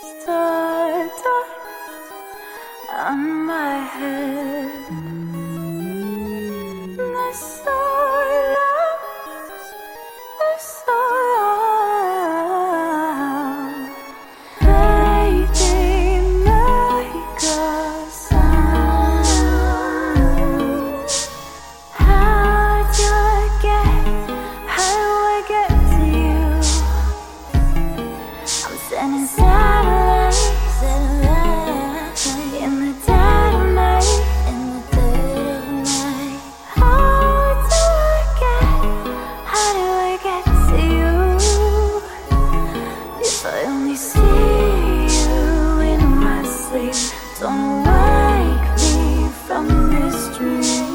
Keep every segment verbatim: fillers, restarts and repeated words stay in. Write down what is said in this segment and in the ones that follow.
Stardust on my head. The silence is so loud. Baby, make a sound. How do I get, how do I get to you? I'm sending satellites in the dead of night, in the dead of night. How do I get, how do I get to you? If I only see you in my sleep, don't wake me from this dream.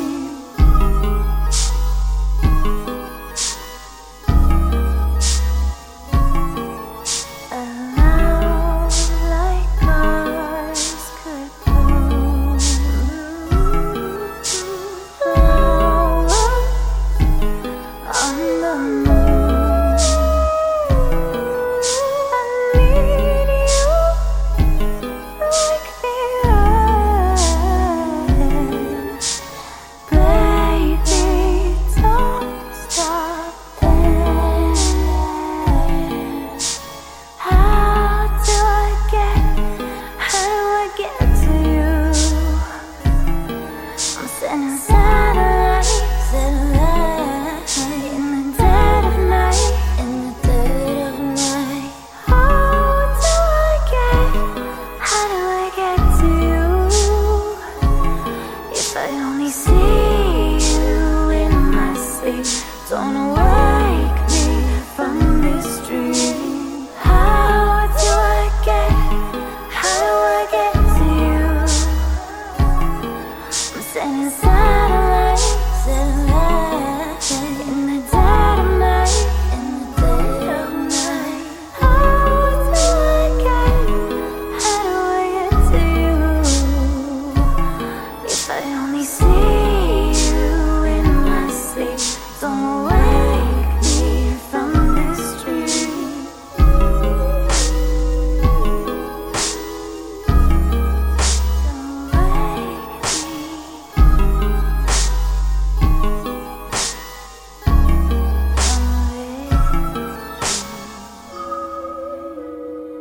Don't wake me from this dream. How do I get, how do I get to you? I'm sending satellites, satellites in the dead of night, in the dead of night. How do I get, how do I get to you? If I only see you in my sleep, don't wake me from this dream. Don't wake me.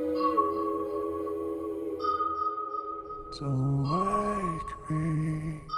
Don't wake me.